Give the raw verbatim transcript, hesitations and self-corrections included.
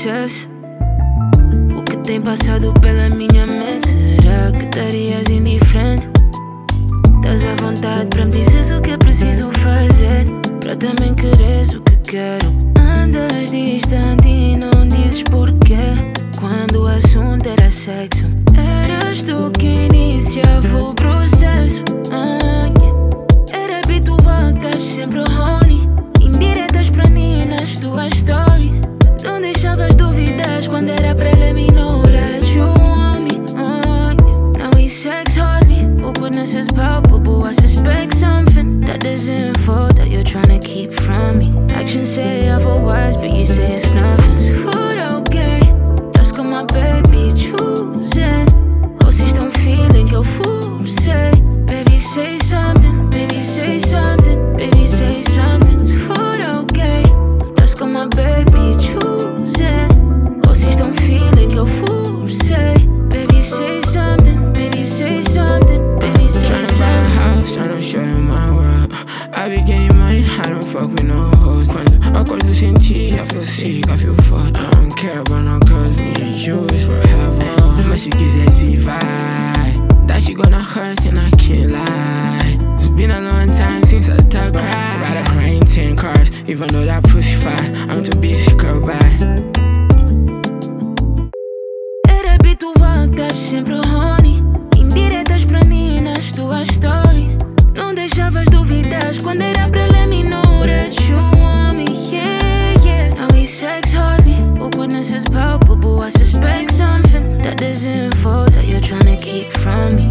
dissesse o que tem passado pela minha mente, será que estarias indiferente? Estás à vontade para me dizeres o que é preciso fazer, para também quereres o que quero. Andas distante e não dizes porquê, quando o assunto era sexo. Eras tu que iniciava o processo. ah, yeah. Era habitual, estás sempre horny, indiretas para mim nas tuas stories. Não deixavas dúvidas quando era preliminar. You want me, oh, yeah. Now we sex hardly, openness is palpable. I suspect something that doesn't fall, that you're trying to keep from me. Actions say otherwise, but you say it's nothing. Se for alguém, estás com my baby choosing, ou se estão feeling que eu forcei. Baby say something, baby say something, baby say something. Se for alguém, estás com my baby choosing, ou se estão feeling que eu forcei. Baby say something, baby say something, baby say something. Tryna buy a house, tryna show you my world. I be getting money, I don't fuck with no hoes. Quando acordo sem ti, I feel sick, I feel fucked. I don't care about no girls, me and you is forever. Mas se quiser se vai, that shit gonna hurt and I can't lie. It's been a long time since I talked right. Rather crying ten cars, even though that pussy fine, I'm too busy, girl, bye. Era habitual, estás sempre horny, indiretas para mim nas tuas stories. Não deixavas dúvidas quando era preliminar. You want me, yeah, yeah. Now we sex hardly, openness is palpable. I suspect something that doesn't fall, that you're trying to keep from me.